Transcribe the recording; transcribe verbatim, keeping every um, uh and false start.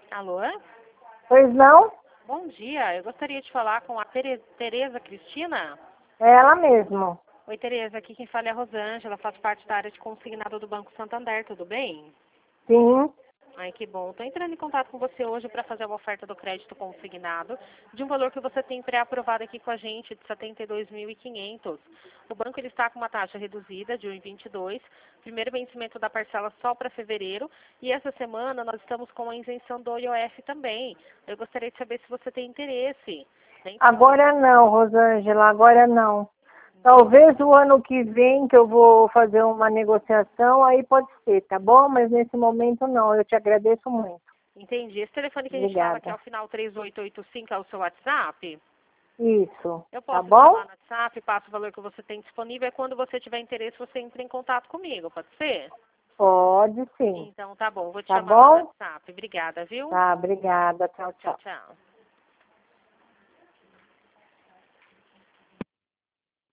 Alô? Pois não? Bom dia, eu gostaria de falar com a Tere- Tereza Cristina. É ela mesmo. Oi, Tereza, aqui quem fala é a Rosângela, faço parte da área de consignado do Banco Santander, tudo bem? Sim. Ai, que bom. Estou entrando em contato com você hoje para fazer uma oferta do crédito consignado de um valor que você tem pré-aprovado aqui com a gente de setenta e dois mil e quinhentos. O banco ele está com uma taxa reduzida de um vírgula vinte e dois, primeiro vencimento da parcela só para fevereiro, e essa semana nós estamos com a isenção do I O F também. Eu gostaria de saber se você tem interesse. Né? Então, Agora não, Rosângela, agora não. Talvez o ano que vem que eu vou fazer uma negociação, aí pode ser, tá bom? Mas nesse momento não, eu te agradeço muito. entendi. Esse telefone que a gente estava aqui Obrigada. ao final três oito oito cinco é o seu WhatsApp? Isso, Eu tá posso te bom? chamar no WhatsApp, passo o valor que você tem disponível, e quando você tiver interesse, você entra em contato comigo, pode ser? Pode sim. Então tá bom, vou te Tá chamar lá no bom? WhatsApp. Obrigada, viu? Tá, obrigada. Tchau, Tchau, tchau. tchau.